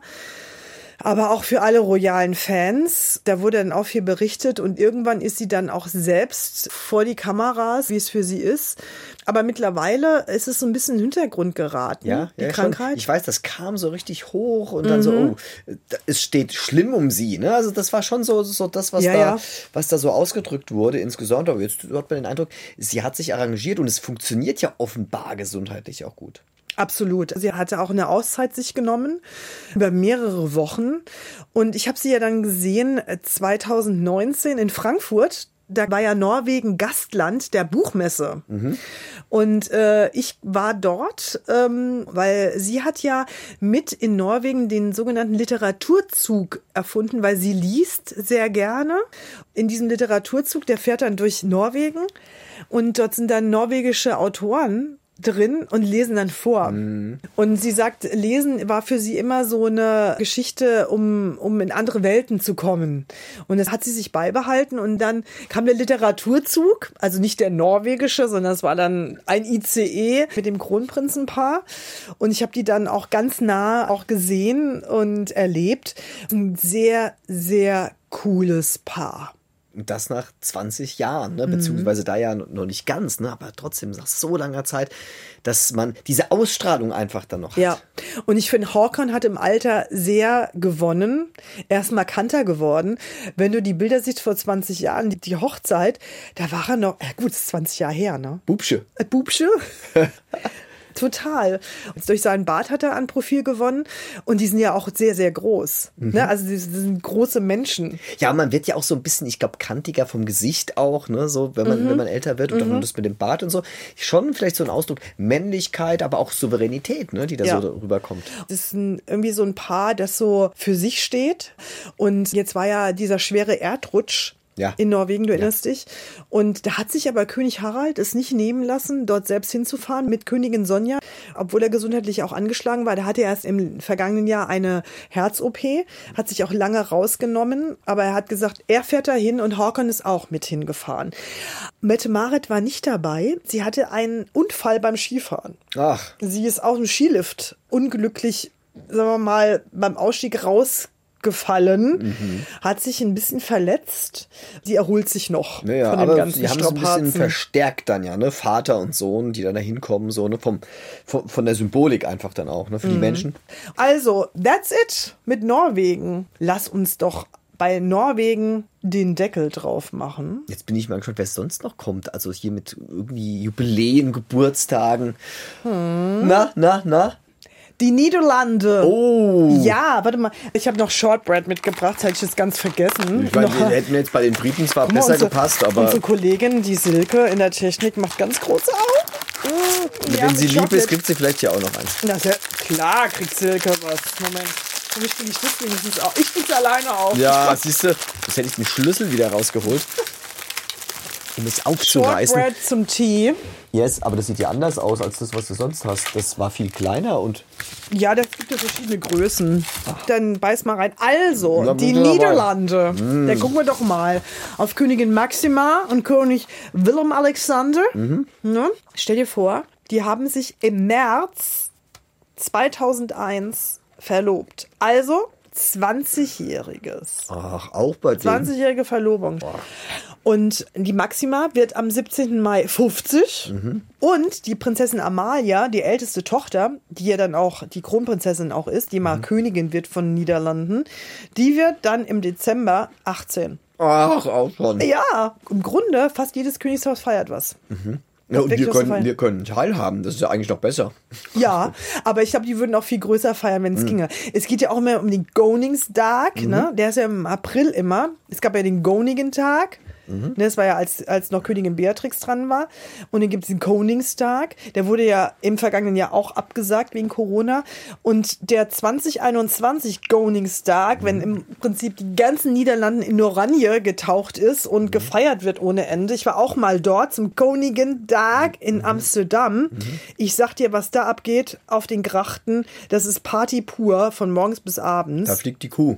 Aber auch für alle royalen Fans. Da wurde dann auch viel berichtet und irgendwann ist sie dann auch selbst vor die Kameras, wie es für sie ist. Aber mittlerweile ist es so ein bisschen in den Hintergrund geraten, die Krankheit. Schon. Ich weiß, das kam so richtig hoch und dann so, es steht schlimm um sie. Ne? Also das war schon so das, was da so ausgedrückt wurde insgesamt. Aber jetzt hat man den Eindruck, sie hat sich arrangiert und es funktioniert ja offenbar gesundheitlich auch gut. Absolut. Sie hatte auch eine Auszeit sich genommen über mehrere Wochen. Und ich habe sie ja dann gesehen 2019 in Frankfurt. Da war ja Norwegen Gastland der Buchmesse. Und ich war dort, weil sie hat ja mit in Norwegen den sogenannten Literaturzug erfunden, weil sie liest sehr gerne. In diesem Literaturzug, der fährt dann durch Norwegen und dort sind dann norwegische Autoren drin und lesen dann vor. Und sie sagt, Lesen war für sie immer so eine Geschichte, um in andere Welten zu kommen. Und das hat sie sich beibehalten und dann kam der Literaturzug, also nicht der norwegische, sondern es war dann ein ICE mit dem Kronprinzenpaar. Und ich habe die dann auch ganz nah auch gesehen und erlebt. Ein sehr, sehr cooles Paar. Und das nach 20 Jahren, ne? Beziehungsweise da ja noch nicht ganz, ne? Aber trotzdem nach so langer Zeit, dass man diese Ausstrahlung einfach dann noch hat. Ja, und ich finde, Håkon hat im Alter sehr gewonnen. Er ist markanter geworden. Wenn du die Bilder siehst vor 20 Jahren, die Hochzeit, da war er noch, gut, das ist 20 Jahre her, ne? Bubsche. Bubsche? Total. Und durch seinen Bart hat er an Profil gewonnen und die sind ja auch sehr, sehr groß. Ne? Also die sind große Menschen. Ja, man wird ja auch so ein bisschen, ich glaube, kantiger vom Gesicht auch, ne? So, wenn man älter wird und dann das mit dem Bart und so. Schon vielleicht so ein Ausdruck Männlichkeit, aber auch Souveränität, ne? Die da so rüberkommt. Das ist irgendwie so ein Paar, das so für sich steht. Und jetzt war ja dieser schwere Erdrutsch in Norwegen, du erinnerst dich. Und da hat sich aber König Harald es nicht nehmen lassen, dort selbst hinzufahren mit Königin Sonja, obwohl er gesundheitlich auch angeschlagen war. Da hatte er erst im vergangenen Jahr eine Herz-OP, hat sich auch lange rausgenommen, aber er hat gesagt, er fährt dahin und Håkon ist auch mit hingefahren. Mette Marit war nicht dabei. Sie hatte einen Unfall beim Skifahren. Ach. Sie ist aus dem Skilift unglücklich, sagen wir mal, beim Ausstieg rausgefallen, hat sich ein bisschen verletzt. Die erholt sich noch von den aber ganzen die haben es ein Strapazen. bisschen verstärkt dann ja, ne? Vater und Sohn, die dann da hinkommen, so, ne? Von der Symbolik einfach dann auch, ne? Für die Menschen. Also, that's it mit Norwegen. Lass uns doch bei Norwegen den Deckel drauf machen. Jetzt bin ich mal gespannt, wer sonst noch kommt. Also hier mit irgendwie Jubiläen, Geburtstagen. Na? Die Niederlande. Oh. Ja, warte mal. Ich habe noch Shortbread mitgebracht. Habe ich jetzt ganz vergessen. Ich meine, die hätten jetzt bei den Briten zwar besser gepasst, aber unsere Kollegin, die Silke in der Technik, macht ganz große Augen. wenn sie lieb ist, gibt sie vielleicht ja auch noch eins. Na, ja, klar kriegt Silke was. Moment. Für mich kriege ich das wenigstens auch. Ich kriege es alleine auf. Ja, siehst du, jetzt hätte ich den Schlüssel wieder rausgeholt, um es aufzureißen. Shortbread zum Tee. Yes, aber das sieht ja anders aus als das, was du sonst hast. Das war viel kleiner und... Ja, da gibt es verschiedene Größen. Dann beiß mal rein. Also, Na, die wunderbar. Niederlande. Da gucken wir doch mal auf Königin Maxima und König Willem Alexander. Ne? Stell dir vor, die haben sich im März 2001 verlobt. Also 20-jähriges. Ach, auch bei denen. 20-jährige Verlobung. Und die Maxima wird am 17. Mai 50. Und die Prinzessin Amalia, die älteste Tochter, die ja dann auch die Kronprinzessin auch ist, die mal Königin wird von Niederlanden, die wird dann im Dezember 18. Ach, auch schon. Ja, im Grunde fast jedes Königshaus feiert was. Ja, und Wirklich wir können teilhaben. Das ist ja eigentlich noch besser. Ja, aber ich glaube, die würden auch viel größer feiern, wenn es ginge. Es geht ja auch immer um den Goningstag, ne? Der ist ja im April immer. Es gab ja den Goningen-Tag. Ne, das war ja, als noch Königin Beatrix dran war. Und dann gibt es den Koningstag. Der wurde ja im vergangenen Jahr auch abgesagt wegen Corona. Und der 2021 Koningstag, wenn im Prinzip die ganzen Niederlande in Oranje getaucht ist und gefeiert wird ohne Ende. Ich war auch mal dort zum Koningentag in Amsterdam. Ich sag dir, was da abgeht auf den Grachten. Das ist Party pur von morgens bis abends. Da fliegt die Kuh.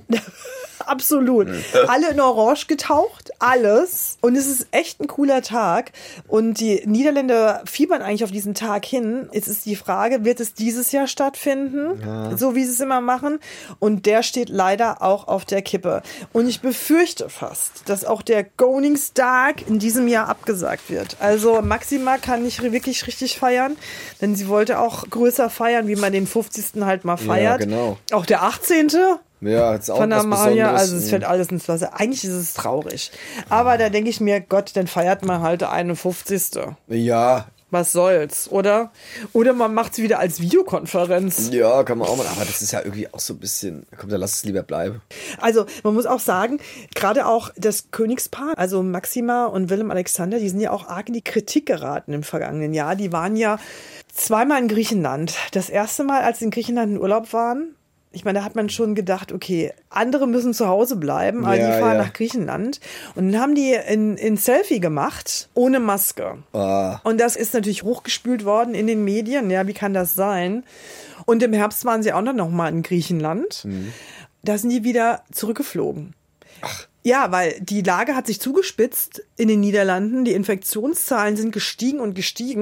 Absolut. Alle in Orange getaucht, alles. Und es ist echt ein cooler Tag. Und die Niederländer fiebern eigentlich auf diesen Tag hin. Jetzt ist die Frage, wird es dieses Jahr stattfinden? Ja. So wie sie es immer machen. Und der steht leider auch auf der Kippe. Und ich befürchte fast, dass auch der Koningstag in diesem Jahr abgesagt wird. Also Maxima kann nicht wirklich richtig feiern, denn sie wollte auch größer feiern, wie man den 50. halt mal feiert. Ja, genau. Auch der 18. Ja, jetzt auch von was Amalia, Besonderes. also es fällt alles ins Wasser. Eigentlich ist es traurig. Aber da denke ich mir, Gott, dann feiert man halt eine 50. Ja. Was soll's, oder? Oder man macht es wieder als Videokonferenz. Ja, kann man auch mal. Aber das ist ja irgendwie auch so ein bisschen, komm, dann lass es lieber bleiben. Also man muss auch sagen, gerade auch das Königspaar, also Maxima und Willem Alexander, die sind ja auch arg in die Kritik geraten im vergangenen Jahr. Die waren ja zweimal in Griechenland. Das erste Mal, als sie in Griechenland in Urlaub waren, ich meine, da hat man schon gedacht, okay, andere müssen zu Hause bleiben, aber die fahren nach Griechenland. Und dann haben die ein Selfie gemacht, ohne Maske. Und das ist natürlich hochgespült worden in den Medien. Ja, wie kann das sein? Und im Herbst waren sie auch noch mal in Griechenland. Da sind die wieder zurückgeflogen. Ach. Ja, weil die Lage hat sich zugespitzt in den Niederlanden. Die Infektionszahlen sind gestiegen und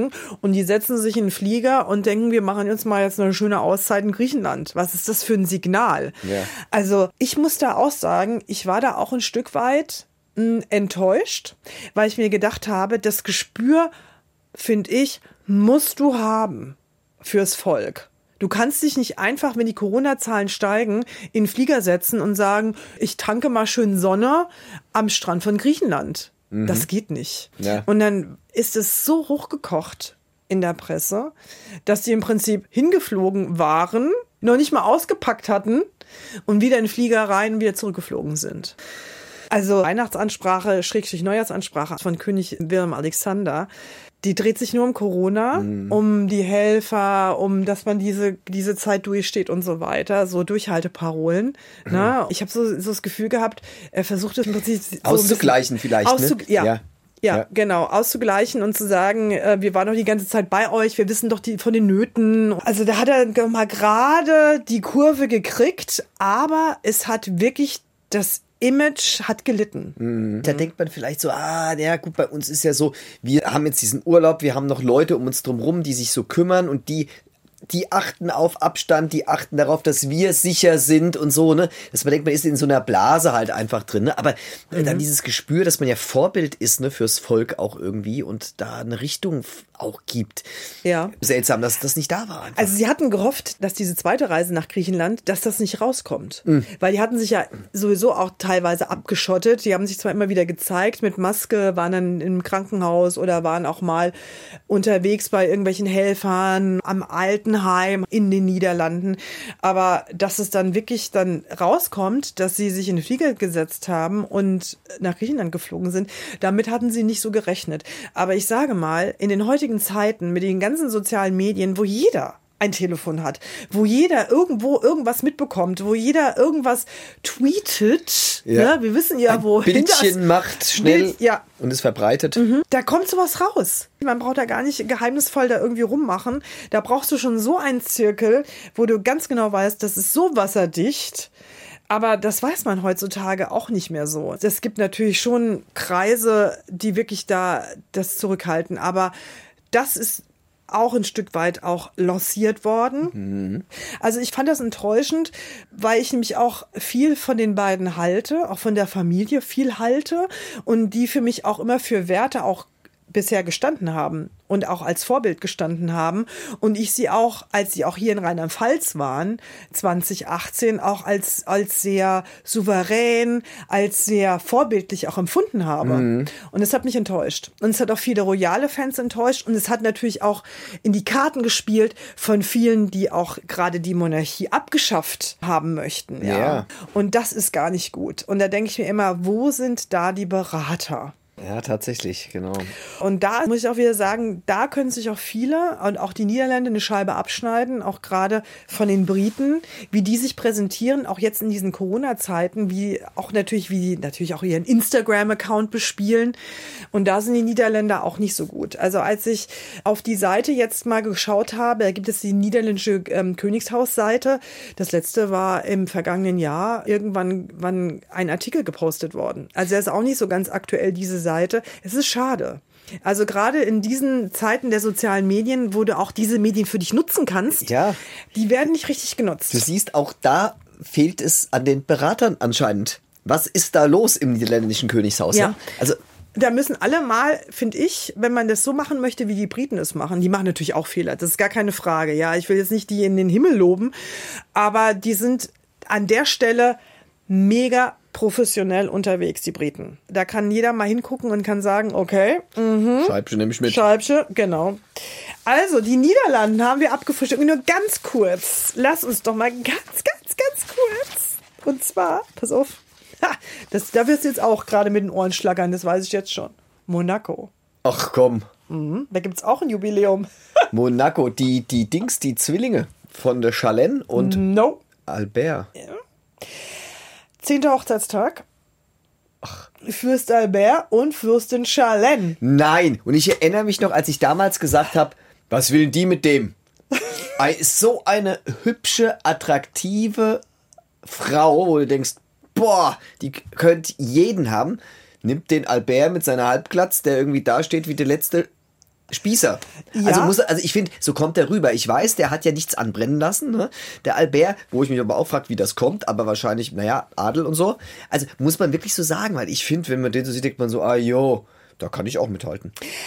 die setzen sich in den Flieger und denken, wir machen uns mal jetzt eine schöne Auszeit in Griechenland. Was ist das für ein Signal? Ja. Also ich muss da auch sagen, ich war da auch ein Stück weit enttäuscht, weil ich mir gedacht habe, das Gespür, finde ich, musst du haben fürs Volk. Du kannst dich nicht einfach, wenn die Corona-Zahlen steigen, in den Flieger setzen und sagen, ich tanke mal schön Sonne am Strand von Griechenland. Das geht nicht. Ja. Und dann ist es so hochgekocht in der Presse, dass die im Prinzip hingeflogen waren, noch nicht mal ausgepackt hatten und wieder in den Flieger rein und wieder zurückgeflogen sind. Also Weihnachtsansprache, Neujahrsansprache von König Willem Alexander, die dreht sich nur um Corona, um die Helfer, um dass man diese Zeit durchsteht und so weiter, so Durchhalteparolen. Ne? Ich habe so das Gefühl gehabt, er versucht es im Prinzip auszugleichen vielleicht. Ja, genau, auszugleichen und zu sagen, wir waren doch die ganze Zeit bei euch, wir wissen doch von den Nöten. Also da hat er mal gerade die Kurve gekriegt, aber es hat wirklich das Image hat gelitten. Da denkt man vielleicht so, ja gut, bei uns ist ja so, wir haben jetzt diesen Urlaub, wir haben noch Leute um uns drumherum, die sich so kümmern und die achten auf Abstand, die achten darauf, dass wir sicher sind und so, ne? Dass man denkt, man ist in so einer Blase halt einfach drin, ne? Aber dann dieses Gespür, dass man ja Vorbild ist, ne, fürs Volk auch irgendwie und da eine Richtung auch gibt. Ja. Seltsam, dass das nicht da war. Einfach. Also sie hatten gehofft, dass diese zweite Reise nach Griechenland, dass das nicht rauskommt. Weil die hatten sich ja sowieso auch teilweise abgeschottet. Die haben sich zwar immer wieder gezeigt mit Maske, waren dann im Krankenhaus oder waren auch mal unterwegs bei irgendwelchen Helfern am Altenheim in den Niederlanden. Aber dass es dann wirklich dann rauskommt, dass sie sich in den Flieger gesetzt haben und nach Griechenland geflogen sind, damit hatten sie nicht so gerechnet. Aber ich sage mal, in den heutigen Zeiten mit den ganzen sozialen Medien, wo jeder ein Telefon hat, wo jeder irgendwo irgendwas mitbekommt, wo jeder irgendwas tweetet, ne? Wir wissen ja, wo ein Bildchen macht schnell und ist verbreitet. Da kommt sowas raus. Man braucht da gar nicht geheimnisvoll da irgendwie rummachen. Da brauchst du schon so einen Zirkel, wo du ganz genau weißt, das ist so wasserdicht. Aber das weiß man heutzutage auch nicht mehr so. Es gibt natürlich schon Kreise, die wirklich da das zurückhalten. Aber das ist auch ein Stück weit auch lanciert worden. Also ich fand das enttäuschend, weil ich nämlich auch viel von den beiden halte, auch von der Familie viel halte und die für mich auch immer für Werte auch bisher gestanden haben und auch als Vorbild gestanden haben. Und ich sie auch, als sie auch hier in Rheinland-Pfalz waren, 2018, auch als sehr souverän, als sehr vorbildlich auch empfunden habe. Und es hat mich enttäuscht. Und es hat auch viele royale Fans enttäuscht. Und es hat natürlich auch in die Karten gespielt von vielen, die auch gerade die Monarchie abgeschafft haben möchten. Ja. Und das ist gar nicht gut. Und da denke ich mir immer, wo sind da die Berater? Ja, tatsächlich, genau. Und da muss ich auch wieder sagen, da können sich auch viele und auch die Niederländer eine Scheibe abschneiden, auch gerade von den Briten, wie die sich präsentieren, auch jetzt in diesen Corona-Zeiten, wie die natürlich auch ihren Instagram-Account bespielen. Und da sind die Niederländer auch nicht so gut. Also als ich auf die Seite jetzt mal geschaut habe, da gibt es die niederländische Königshausseite. Das letzte war im vergangenen Jahr irgendwann ein Artikel gepostet worden. Also er ist auch nicht so ganz aktuell, diese Seite. Es ist schade. Also gerade in diesen Zeiten der sozialen Medien, wo du auch diese Medien für dich nutzen kannst, die werden nicht richtig genutzt. Du siehst, auch da fehlt es an den Beratern anscheinend. Was ist da los im niederländischen Königshaus? Ja. Also da müssen alle mal, finde ich, wenn man das so machen möchte, wie die Briten es machen, die machen natürlich auch Fehler, das ist gar keine Frage. Ja, ich will jetzt nicht die in den Himmel loben, aber die sind an der Stelle mega professionell unterwegs, die Briten. Da kann jeder mal hingucken und kann sagen, okay, Scheibchen nehme ich mit. Scheibchen, genau. Also, die Niederlande haben wir abgefrühstückt. Nur ganz kurz. Lass uns doch mal ganz kurz. Und zwar, pass auf, da wirst du jetzt auch gerade mit den Ohren schlagern, das weiß ich jetzt schon. Monaco. Ach komm. Da gibt's auch ein Jubiläum. Monaco, die Zwillinge von der Charlene und Albert. Ja. 10. Hochzeitstag. Fürst Albert und Fürstin Charlene. Nein, und ich erinnere mich noch, als ich damals gesagt habe, was will die mit dem? So eine hübsche, attraktive Frau, wo du denkst, boah, die könnte jeden haben. Nimmt den Albert mit seiner Halbglatz, der irgendwie da steht wie der letzte Spießer. Ja. Also ich finde, so kommt der rüber. Ich weiß, der hat ja nichts anbrennen lassen, ne? Der Albert, wo ich mich aber auch frage, wie das kommt, aber wahrscheinlich, Adel und so. Also muss man wirklich so sagen, weil ich finde, wenn man den so sieht, denkt man so, da kann ich auch mithalten.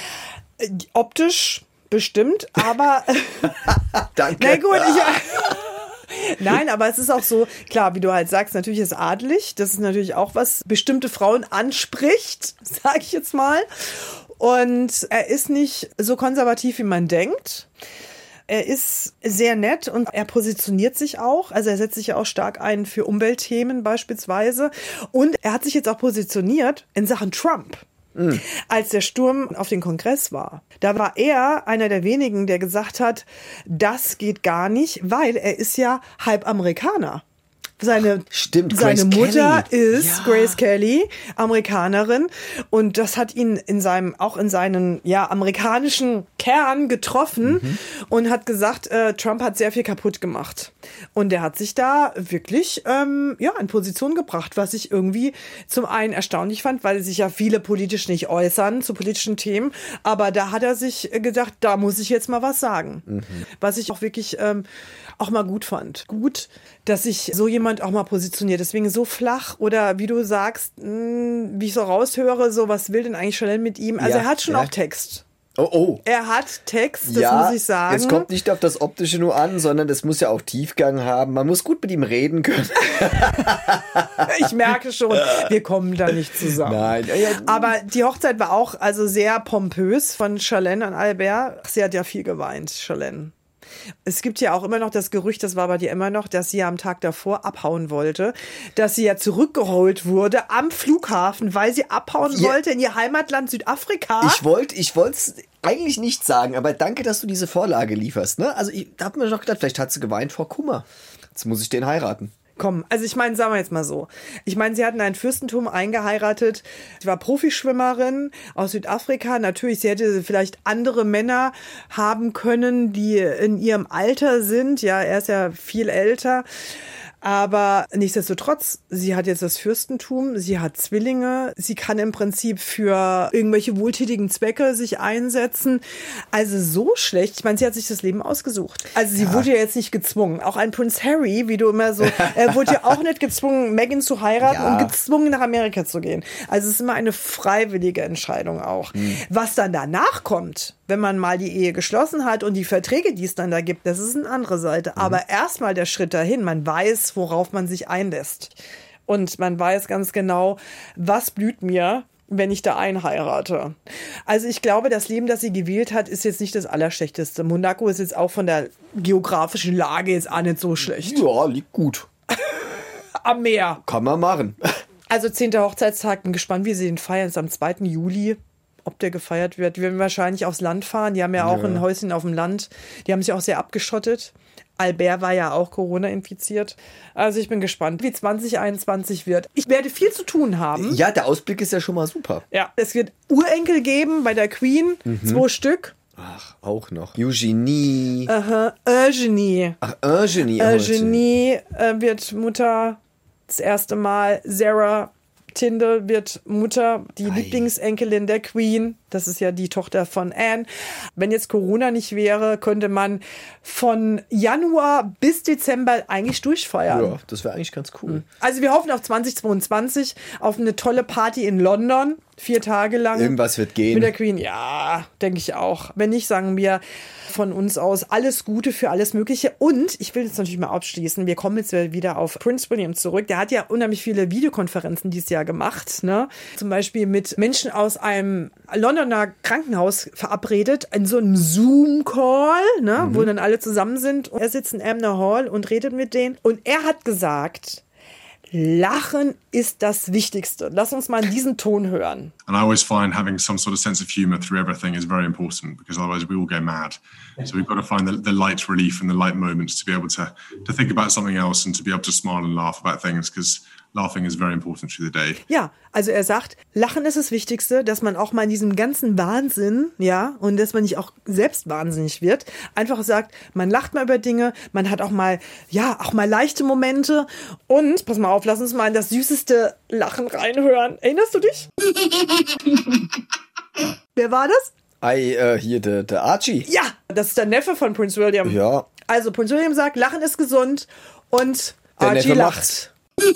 Optisch bestimmt, aber Danke. Na gut, Nein, aber es ist auch so, klar, wie du halt sagst, natürlich ist adelig. Das ist natürlich auch, was bestimmte Frauen anspricht, sage ich jetzt mal. Und er ist nicht so konservativ, wie man denkt. Er ist sehr nett und er positioniert sich auch. Also er setzt sich ja auch stark ein für Umweltthemen beispielsweise. Und er hat sich jetzt auch positioniert in Sachen Trump. Als der Sturm auf den Kongress war. Da war er einer der wenigen, der gesagt hat, das geht gar nicht, weil er ist ja halb Amerikaner. Seine Mutter ist Grace Kelly, Amerikanerin, und das hat ihn in seinen amerikanischen Kern getroffen und hat gesagt, Trump hat sehr viel kaputt gemacht. Und er hat sich da wirklich in Position gebracht, was ich irgendwie zum einen erstaunlich fand, weil sich ja viele politisch nicht äußern zu politischen Themen, aber da hat er sich gedacht, da muss ich jetzt mal was sagen. Was ich auch wirklich auch mal gut fand. Gut, dass sich so jemand auch mal positioniert. Deswegen so flach oder wie du sagst, wie ich so raushöre, so was will denn eigentlich Charlene mit ihm? Also er hat schon auch Text. Oh. Er hat Text, das muss ich sagen. Es kommt nicht auf das Optische nur an, sondern es muss ja auch Tiefgang haben. Man muss gut mit ihm reden können. Ich merke schon, wir kommen da nicht zusammen. Nein. Aber die Hochzeit war auch also sehr pompös von Charlene und Albert. Sie hat ja viel geweint, Charlene. Es gibt ja auch immer noch das Gerücht, das war bei dir immer noch, dass sie ja am Tag davor abhauen wollte, dass sie ja zurückgeholt wurde am Flughafen, weil sie abhauen wollte in ihr Heimatland Südafrika. Ich wollte es eigentlich nicht sagen, aber danke, dass du diese Vorlage lieferst. Ne? Also ich habe mir doch gedacht, vielleicht hat sie geweint vor Kummer. Jetzt muss ich den heiraten. Komm, also ich meine, sagen wir jetzt mal so. Ich meine, sie hatten ein Fürstentum eingeheiratet. Sie war Profischwimmerin aus Südafrika. Natürlich, sie hätte vielleicht andere Männer haben können, die in ihrem Alter sind. Ja, er ist ja viel älter. Aber nichtsdestotrotz, sie hat jetzt das Fürstentum, sie hat Zwillinge, sie kann im Prinzip für irgendwelche wohltätigen Zwecke sich einsetzen. Also so schlecht, ich meine, sie hat sich das Leben ausgesucht. Also sie wurde ja jetzt nicht gezwungen. Auch ein Prinz Harry, wie du immer so, er wurde ja auch nicht gezwungen, Meghan zu heiraten und gezwungen, nach Amerika zu gehen. Also es ist immer eine freiwillige Entscheidung auch. Was dann danach kommt, wenn man mal die Ehe geschlossen hat und die Verträge, die es dann da gibt, das ist eine andere Seite. Aber erstmal der Schritt dahin, man weiß, worauf man sich einlässt. Und man weiß ganz genau, was blüht mir, wenn ich da einheirate. Also ich glaube, das Leben, das sie gewählt hat, ist jetzt nicht das Allerschlechteste. Monaco ist jetzt auch von der geografischen Lage jetzt auch nicht so schlecht. Ja, liegt gut. Am Meer. Kann man machen. Also 10. Hochzeitstag, bin gespannt, wie sie den feiern. Es ist am 2. Juli. Ob der gefeiert wird. Die werden wahrscheinlich aufs Land fahren. Die haben ja auch ein Häuschen auf dem Land. Die haben sich auch sehr abgeschottet. Albert war ja auch Corona infiziert. Also ich bin gespannt, wie 2021 wird. Ich werde viel zu tun haben. Ja, der Ausblick ist ja schon mal super. Ja, es wird Urenkel geben bei der Queen. 2 Stück. Ach, auch noch. Eugenie. Eugenie. Ach, Eugenie. Eugenie wird Mutter. Das erste Mal. Sarah Tindall wird Mutter, die Lieblingsenkelin der Queen. Das ist ja die Tochter von Anne. Wenn jetzt Corona nicht wäre, könnte man von Januar bis Dezember eigentlich durchfeiern. Ja, das wäre eigentlich ganz cool. Also wir hoffen auf 2022, auf eine tolle Party in London. 4 Tage lang. Irgendwas wird gehen. Mit der Queen, ja, denke ich auch. Wenn nicht, sagen wir von uns aus alles Gute für alles Mögliche. Und ich will jetzt natürlich mal abschließen, wir kommen jetzt wieder auf Prince William zurück. Der hat ja unheimlich viele Videokonferenzen dieses Jahr gemacht, ne? Zum Beispiel mit Menschen aus einem Londoner Krankenhaus verabredet, in so einem Zoom-Call, ne? Wo dann alle zusammen sind. Und er sitzt in Amner Hall und redet mit denen. Und er hat gesagt, Lachen ist das Wichtigste. Lass uns mal diesen Ton hören. And I always find having some sort of sense of humor through everything is very important, because otherwise we all go mad. So we've got to find the light relief and the light moments to be able to think about something else and to be able to smile and laugh about things, because laughing is very important through the day. Ja, also er sagt, Lachen ist das Wichtigste, dass man auch mal in diesem ganzen Wahnsinn, ja, und dass man nicht auch selbst wahnsinnig wird, einfach sagt, man lacht mal über Dinge, man hat auch mal, ja, auch mal leichte Momente und, pass mal auf, lass uns mal in das süßeste Lachen reinhören. Erinnerst du dich? Wer war das? Hier, der Archie. Ja, das ist der Neffe von Prince William. Ja. Also Prince William sagt, Lachen ist gesund und der Archie Neffe lacht. macht's.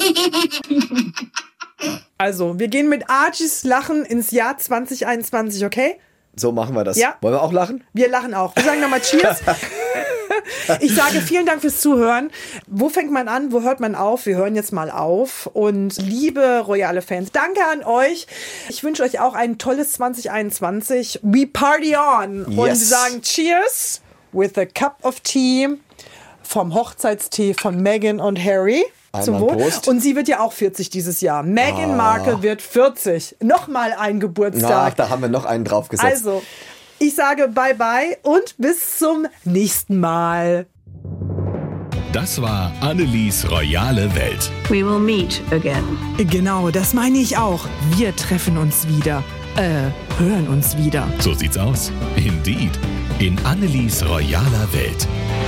Also, wir gehen mit Archies Lachen ins Jahr 2021, okay? So machen wir das. Ja. Wollen wir auch lachen? Wir lachen auch. Wir sagen nochmal Cheers. Ich sage vielen Dank fürs Zuhören. Wo fängt man an? Wo hört man auf? Wir hören jetzt mal auf. Und liebe royale Fans, danke an euch. Ich wünsche euch auch ein tolles 2021. We party on. Und wir sagen Cheers with a cup of tea vom Hochzeitstee von Meghan und Harry. Zum Wohl. Prost. Und sie wird ja auch 40 dieses Jahr. Meghan Markle wird 40. Nochmal ein Geburtstag. Ach, da haben wir noch einen draufgesetzt. Also, ich sage bye-bye und bis zum nächsten Mal. Das war Annelies royale Welt. We will meet again. Genau, das meine ich auch. Wir treffen uns wieder. Hören uns wieder. So sieht's aus. Indeed. In Annelies royaler Welt.